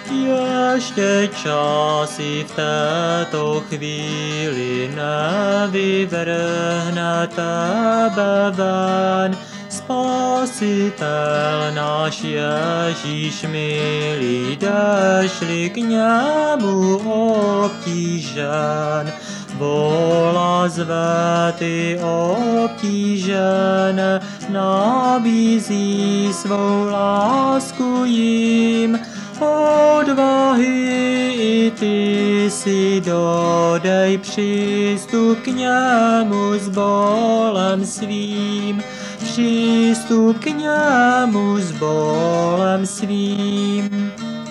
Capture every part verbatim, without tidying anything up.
Ještě čas i v této chvíli nevyvrhne tebe ven. Spasitel náš Ježíš milý, jdeš-li k němu obtížen, volá zve ty obtížené, nabízí svou lásku jim. Odvahy i ty si dodej, přístup k němu s bolem svým, přístup k němu s bolem svým.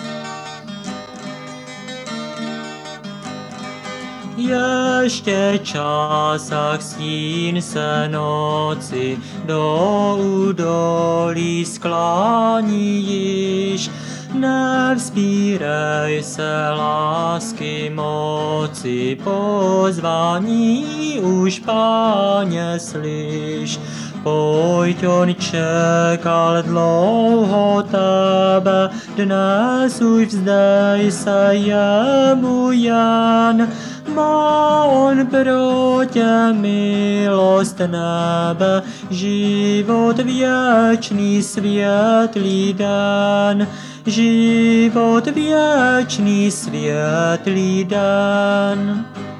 Ještě čas, ach stín se noci do údolí sklání již. Nevzpírej se lásky moci, pozvání už Páně slyš. Pojď, on čekal dlouho tebe, dnes už vzdej se jemu jen. Má on pro tě milost nebe, život věčný, světlý den. Život věčný, světlý den.